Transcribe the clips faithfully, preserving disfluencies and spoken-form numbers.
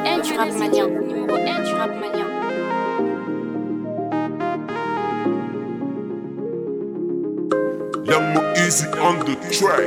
un du rap malien. Numéro un du rap malien. Young Mo Easy on the track.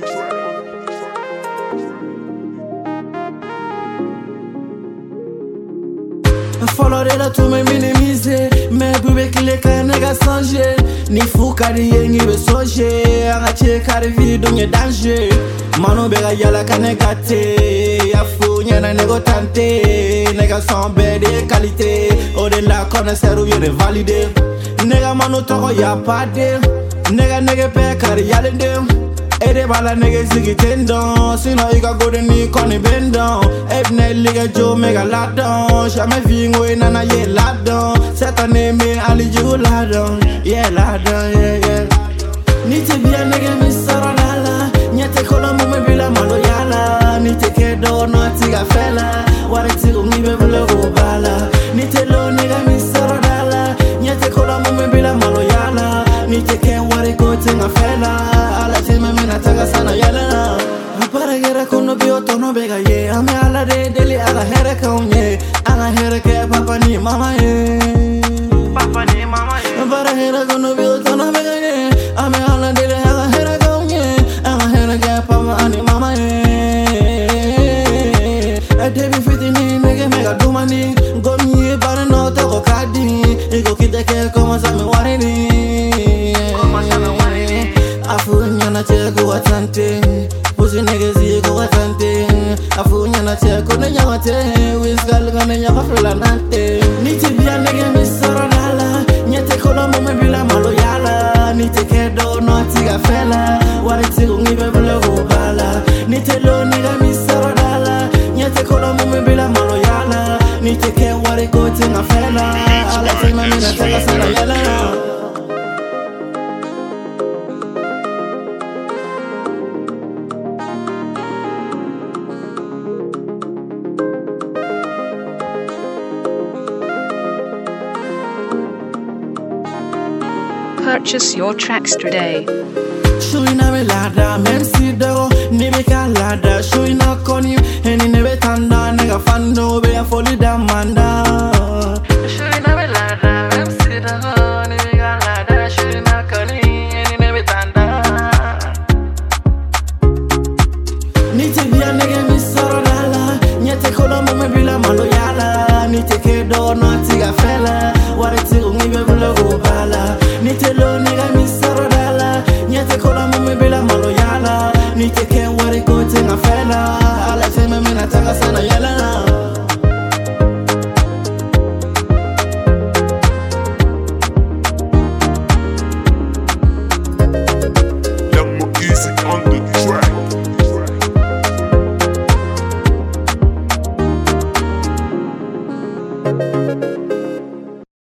Follow de la tout me minimiser. Mais bébé qui les can nega changer. Ni fou kari yengi be soje. Anga che kari video nye danger. Mano bega yala kanegate. Ya fou nyana nego tante. Nega son be de qualité. Ode la connaisseur ou yere validé. Nega mano toko ya pade. Nega nega pe kari yale dem. Ede bala nigga ziggy ten down. Sino iga go de ni koni bend down. Ebne liga Joe mega lot down. Shame vingo nana ye lot down. Seta name ali jigo lot down. Yeah lot down, yeah yeah. Nite bia nigga mi saranala. Nyete kola mo me bila malo yala. Nite kedo no tiga fela. Ware tigo mi be bula go bala. Nite lo nigga mi saranala. Nyete kola mo me bila malo yala. Nite ken ware go tinga fela. Nataka sana yala para gera kono bio tono bega ye ame ala de deli aga here kaunye aga here ke papa ni mama ye papa ni mama ye para gera kono bio tono bega ye ame ala deli aga here kaunye aga here ke papa ni mama ye e debi fitini nege mega dumani gomi bara no to ko kadi ego kideke como sa me warini como sa me warini afu nyana cheko watante pusi negezi ko watante afu nyana cheko na nyawate wisgal gane nyaka flanante niti bia nege misoro dala nyete kola mo me bila malo yala niti kedo no tiga fela wari tigo ngibe bila go bala niti lo nega misoro dala nyete kola mo me bila malo yala niti ke wari ko tinga fela ala tema mina taka sana yala. Purchase your tracks today. Showina me lada, men si dero, nebe ka lada. Showina koni, eni nebe tanda, nega fando be a foli da manda. Showina me lada, men si dero, nebe ka lada. Showina koni, eni nebe tanda. Nite bia nege mi soro dala, nyete kola mo me bila malo yala. Nite kedo no tiga fela, ware tigo ngibe bula go bala. Nite lo nigga mi soro dala. Nyete kola mo me bila malo yala. Nite ken wari ko tinga fela. Ala tema mina taka sana yala.